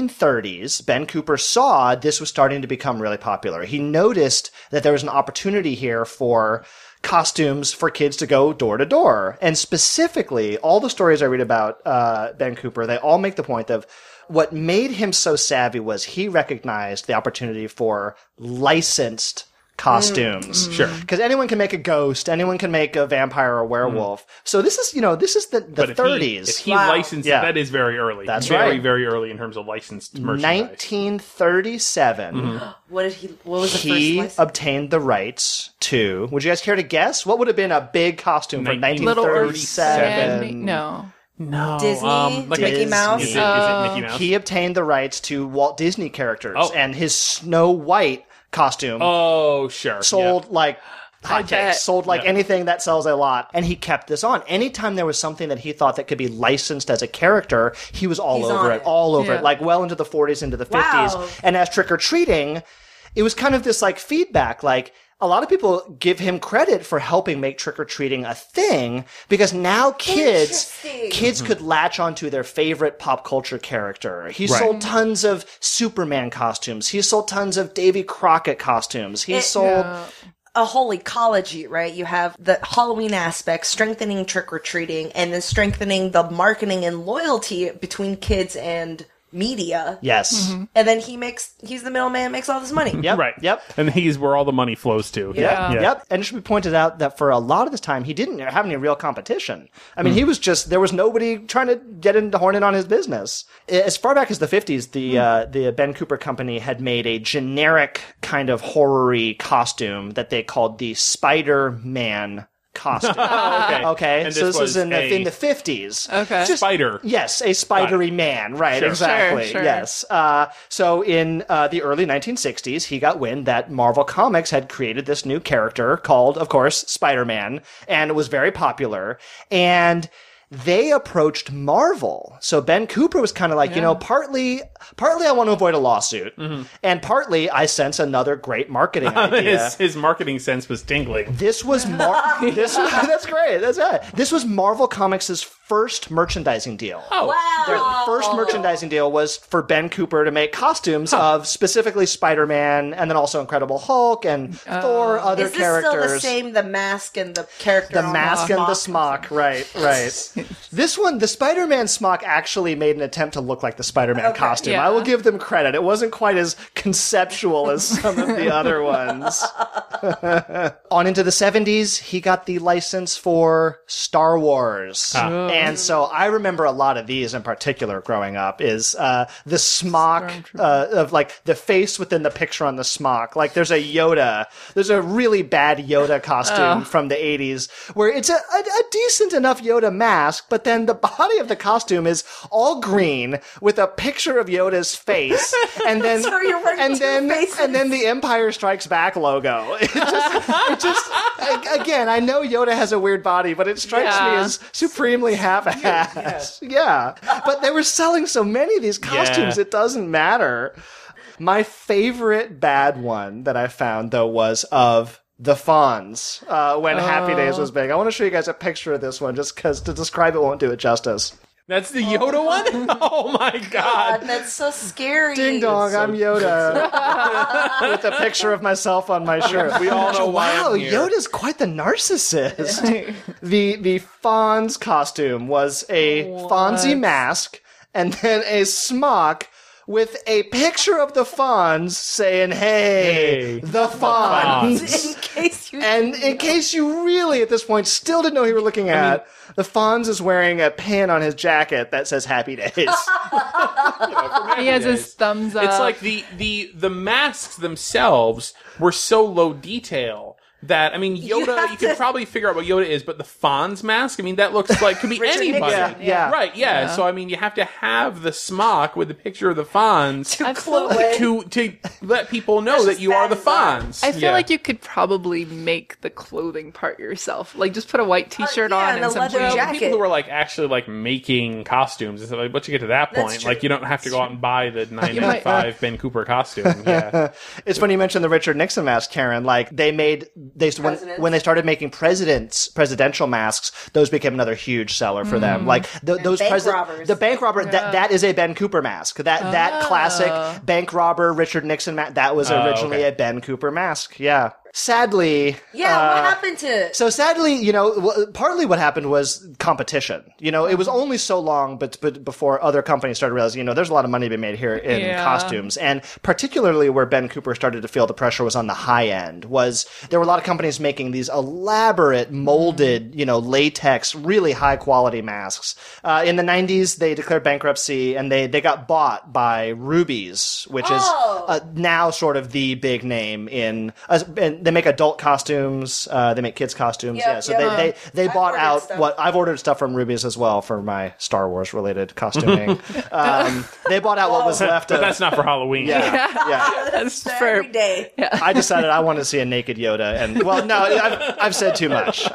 1930s, Ben Cooper saw this was starting to become really popular. He noticed that there was an opportunity here for costumes for kids to go door to door. And specifically, all the stories I read about Ben Cooper, they all make the point of what made him so savvy was he recognized the opportunity for licensed costumes. Sure. Because anyone can make a ghost, anyone can make a vampire or a werewolf. So this is, the But 30s. If he licensed it, that is very early. That's very, right. very early in terms of licensed merchandise. 1937. What was the He first license? obtained the rights to, would you guys care to guess? What would have been a big costume from 1937? No. No. Disney? Mickey Mouse? Is it Mickey Mouse? He obtained the rights to Walt Disney characters, and his Snow White costume Oh, sure. sold like hotcakes, bet. sold like anything that sells a lot, and he kept this on. Anytime there was something that he thought that could be licensed as a character, he was all He's over on it, all over Yeah. it, like well into the 40s, into the 50s. Wow. And as trick-or-treating, it was kind of this like feedback, like a lot of people give him credit for helping make trick-or-treating a thing, because now kids could latch onto their favorite pop culture character. He sold tons of Superman costumes. He sold tons of Davy Crockett costumes. He sold... A whole ecology, right? You have the Halloween aspect, strengthening trick-or-treating, and then strengthening the marketing and loyalty between kids and media. Yes. And then he's the middleman, makes all this money. Yep. Right. Yep. And he's where all the money flows to. Yeah. Yeah. Yep. And it should be pointed out that for a lot of this time, he didn't have any real competition. I mean, he was just, there was nobody trying to get into horn in on his business. As far back as the 50s, the Ben Cooper company had made a generic kind of horror-y costume that they called the Spider-Man costume. Okay. Okay, And so this was was in the 50s. Okay. Spider. Yes, a spidery man, right, Sure. exactly, Sure. yes. So in the early 1960s, he got wind that Marvel Comics had created this new character called, of course, Spider-Man, and it was very popular, and they approached Marvel. So Ben Cooper was kind of like, partly I want to avoid a lawsuit, and partly I sense another great marketing idea. His marketing sense was tingling. This was that's great. That's it. This was Marvel Comics' first merchandising deal. Oh, Wow. Their first merchandising deal was for Ben Cooper to make costumes of specifically Spider-Man and then also Incredible Hulk and Thor, other Is this characters. still the same, the mask and the character? The on mask and the smock? smock, right. This one, the Spider-Man smock actually made an attempt to look like the Spider-Man costume. Yeah. I will give them credit. It wasn't quite as conceptual as some of the other ones. On into the 70s, he got the license for Star Wars. And so I remember a lot of these in particular growing up is the smock of like the face within the picture on the smock. Like there's a Yoda. There's a really bad Yoda costume from the 80s where it's a decent enough Yoda mask, but then the body of the costume is all green with a picture of Yoda's face, and then So you're wearing two faces. and then the Empire Strikes Back logo. It just again, I know Yoda has a weird body, but it strikes me as supremely half-assed. Yeah. But they were selling so many of these costumes, it doesn't matter. My favorite bad one that I found, though, was of the Fonz when Happy Days was big. I want to show you guys a picture of this one just because to describe it won't do it justice. That's the Yoda one? Oh my god. God, that's so scary. Ding dong, I'm Yoda. With a picture of myself on my shirt. We all know why Wow, I'm here. Yoda's quite the narcissist. The Fonz costume was a Fonzie mask and then a smock with a picture of the Fonz saying, hey, the Fonz. In case you And in case you really, at this point, still didn't know who you were looking at, the Fonz is wearing a pin on his jacket that says Happy Days. He has his thumbs up. It's like the masks themselves were so low detail that, I mean, Yoda, you could probably figure out what Yoda is, but the Fonz mask, I mean, that looks like could be anybody. Nixon. Yeah. Right, yeah. So, I mean, you have to have the smock with the picture of the Fonz to clue it. to let people know that you are the Fonz. I feel like you could probably make the clothing part yourself. Like, just put a white t-shirt yeah, on and and a some leather jeans. jacket. People who are like actually like making costumes and stuff, like once you get to that That's point, true. like you don't have to go out and buy the $9.95 Ben Cooper costume. Yeah. It's funny you mentioned the Richard Nixon mask, Karen. Like when they started making presidential masks, those became another huge seller for them. Like those bank robbers. the bank robber that is a Ben Cooper mask. That classic bank robber Richard Nixon mask that was originally a Ben Cooper mask. Yeah. Sadly, Yeah, what happened to... So sadly, partly what happened was competition. It was only so long, but before other companies started realizing, there's a lot of money to be made here in costumes. And particularly where Ben Cooper started to feel the pressure was on the high end, was there were a lot of companies making these elaborate, molded, latex, really high quality masks. In the 90s, they declared bankruptcy and they got bought by Rubies, which is now sort of the big name in they make adult costumes. They make kids costumes. Yep, Yeah, so yep. they bought ordered out stuff. I've ordered stuff from Rubies as well for my Star Wars related costuming. They bought out what was left But of. that's not for Halloween. Yeah. That's Every for day. I decided I wanted to see a naked Yoda, and well, no, I've said too much.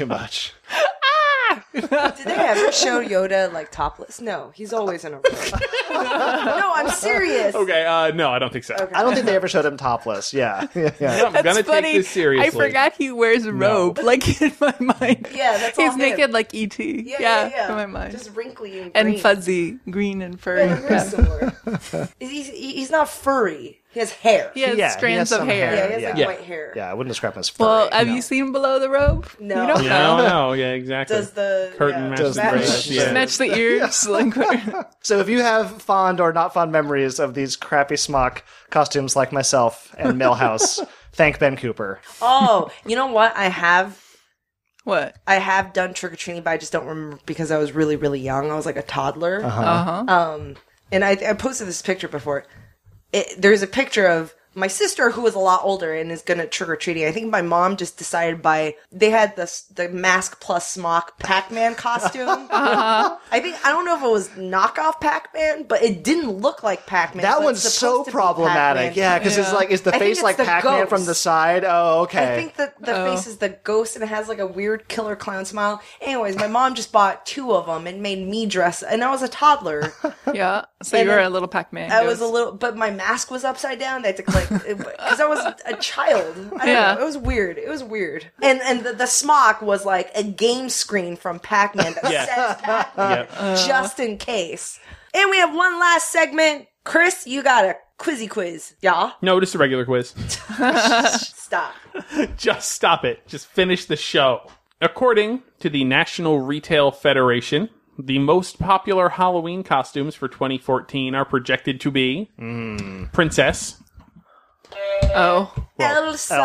Did they ever show Yoda like topless? No, he's always in a robe. No, I'm serious. Okay, no, I don't think so. I don't think they ever showed him topless. Yeah. I'm That's gonna funny. take this seriously. I forgot he wears a robe, like in my mind. Yeah, that's all He's him. naked like E.T. Yeah. in my mind. Just wrinkly and And green. fuzzy, green and furry. Yeah, they're very similar. He's not furry. He has hair. He has Yeah, he strands has of some hair. Yeah, he has like Yeah. white hair. Yeah, I wouldn't describe him as furry. Well, have you seen below the robe? No. You don't You know. don't know. Yeah, exactly. Does the Curtain match Does the the drapes. match. Yeah. Match the ears. Like, So if you have fond or not fond memories of these crappy smock costumes like myself and Millhouse, thank Ben Cooper. Oh, you know what? I have what? done trick or treating, but I just don't remember because I was really, really young. I was like a toddler. And I posted this picture before. There's a picture of my sister who was a lot older and is going to trick or treating. I think my mom just decided they had the mask plus smock Pac-Man costume. I don't know if it was knockoff Pac-Man, but it didn't look like Pac-Man. That but one's it's so supposed to be problematic. Pac-Man. Yeah, because it's like, is the I think face it's like the Pac-Man ghost. from the side? Oh, okay. I think that the face is the ghost and it has like a weird killer clown smile. Anyways, my mom just bought 2 of them and made me dress, and I was a toddler. Yeah. So And you were then a little Pac-Man. I was ghost. a little, but my mask was upside down. They had to like, because I was a child. I don't Yeah. know. It was weird. It was weird. And the smock was like a game screen from Pac-Man that Yeah. says Pac-Man Yeah. just in case. And we have one last segment. Chris, you got a quizzy quiz. Yeah? No, just a regular quiz. Stop. Just stop it. Just finish the show. According to the National Retail Federation, the most popular Halloween costumes for 2014 are projected to be Princess, Oh. Elsa.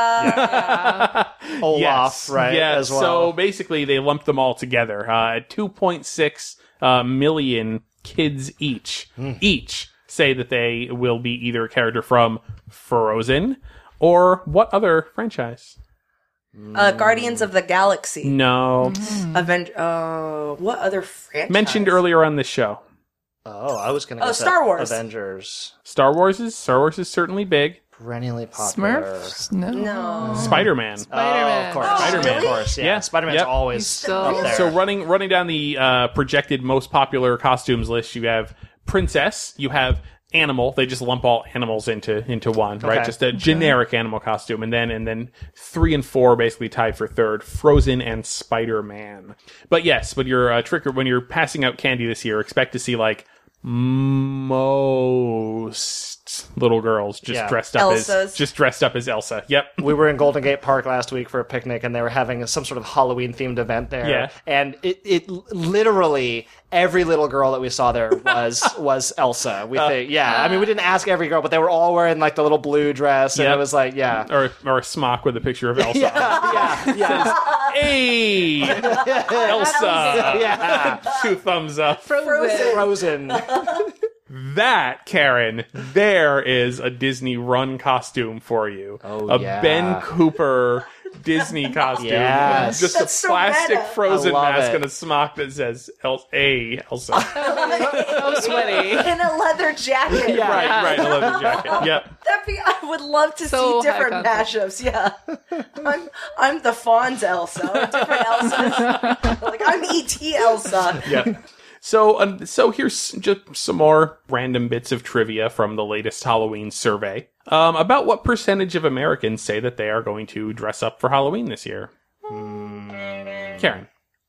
Olaf, yes, right? Yeah. As well. So basically, they lumped them all together. 2.6 million kids each say that they will be either a character from Frozen or what other franchise? Guardians of the Galaxy. No, What other franchise? mentioned earlier on this show. Oh, I was going to go Star Wars. Avengers. Star Wars is certainly big. Perennially popular. Smurfs? No. No. Spider-Man. Spider-Man. of course. Oh, Spider-Man. really? Of course, yeah. Yeah. Spider-Man's Yep. always still- up there. So running down the projected most popular costumes list, you have Princess, you have Animal. They just lump all animals into one, right? Okay. Just a generic animal costume, and then 3 and 4 basically tied for third: Frozen and Spider-Man. But yes, when you're passing out candy this year, expect to see like most little girls just dressed up as Elsa. Yep. We were in Golden Gate Park last week for a picnic, and they were having some sort of Halloween-themed event there. Yeah. And it literally, every little girl that we saw there was Elsa. We think, I mean, we didn't ask every girl, but they were all wearing like the little blue dress, and Yep. it was like, Or a smock with a picture of Elsa. yeah. Hey, Elsa. Yeah. 2 thumbs up. Frozen. That, Karen, there is a Disney run costume for you. Oh, a Ben Cooper Disney costume. Yes. Just That's a so plastic meta. Frozen I love mask it. and a smock that says Hey, Elsa. So sweaty. In a leather jacket. Right, I love the jacket. Yep. I would love to So see different high mashups. Yeah, I'm the Fonz Elsa. Different Elsas. Like I'm E.T. Elsa. Yeah. So here's just some more random bits of trivia from the latest Halloween survey. About what percentage of Americans say that they are going to dress up for Halloween this year? Karen.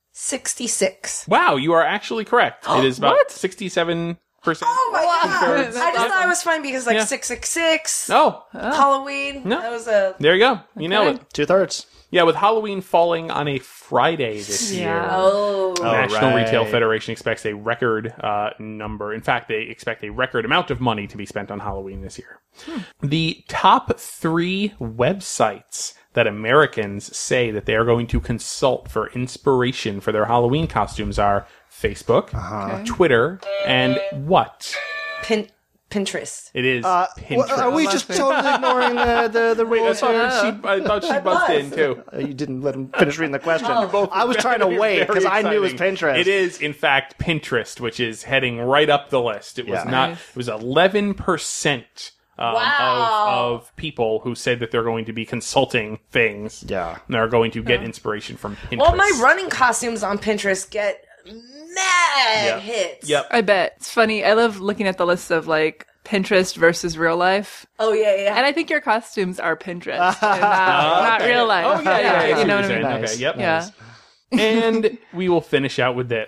66. Wow, you are actually correct. It is about What? 67%. Oh my god! I just Yep. thought it was fine because like Yeah. 666. Oh, Halloween. No. That was a. there you go. You nailed it. 2/3. Yeah, with Halloween falling on a Friday this year. Oh. National right. Retail Federation expects a record number. In fact, they expect a record amount of money to be spent on Halloween this year. The top 3 websites that Americans say that they are going to consult for inspiration for their Halloween costumes are Facebook, Twitter, and what? Pinterest. It is Pinterest. Are we just totally ignoring the I rules here? thought she buzzed in too. You didn't let him finish reading the question. Oh. I was trying to wait because I knew it was Pinterest. It is, in fact, Pinterest, which is heading right up the list. It was Yeah. not. Nice. It was 11% Wow. of people who said that they're going to be consulting things. Yeah. and are going to get inspiration from Pinterest. Well, my running costumes on Pinterest get mad Yep. hits. Yep. I bet. It's funny. I love looking at the list of like Pinterest versus real life. Oh yeah. And I think your costumes are Pinterest and not real life. Oh yeah. I see You know what what I you're mean? saying. Okay. Yep. Yeah. And we will finish out with this.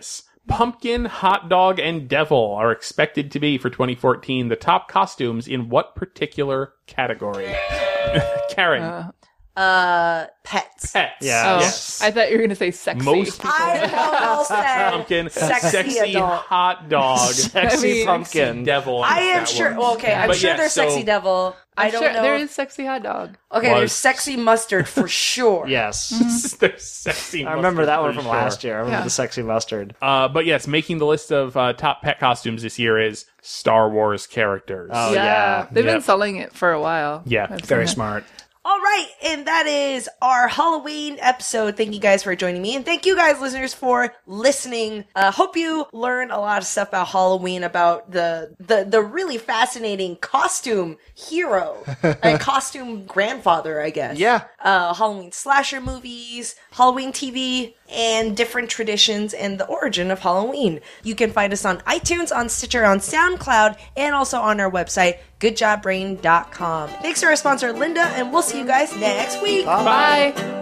Pumpkin, Hot Dog, and Devil are expected to be for 2014 the top costumes in what particular category? Karen. Pets. Pets. Yeah. Oh, Yes. I thought you were going to say sexy. Most people. I almost said Pumpkin, sexy sexy adult. hot dog, Sexy I mean, pumpkin. devil. I am that sure. one. Well, okay, I'm But sure yeah, there's so- sexy devil. I don't Sure, know. there is sexy hot dog. Okay, Was- there's sexy mustard for sure. Yes. There's sexy. I remember that one mustard from for sure. last year. I remember Yeah. the sexy mustard. But yes, making the list of top pet costumes this year is Star Wars characters. Oh, yeah. They've Yep. been selling it for a while. Yeah, I've seen Very it. smart. All right, and that is our Halloween episode. Thank you guys for joining me, and thank you guys, listeners, for listening. Hope you learned a lot of stuff about Halloween, about the really fascinating costume hero, and costume grandfather, I guess. Yeah. Halloween slasher movies, Halloween TV, and different traditions and the origin of Halloween. You can find us on iTunes, on Stitcher, on SoundCloud, and also on our website, goodjobbrain.com. Thanks to our sponsor, Linda, and we'll see you guys next week. Bye.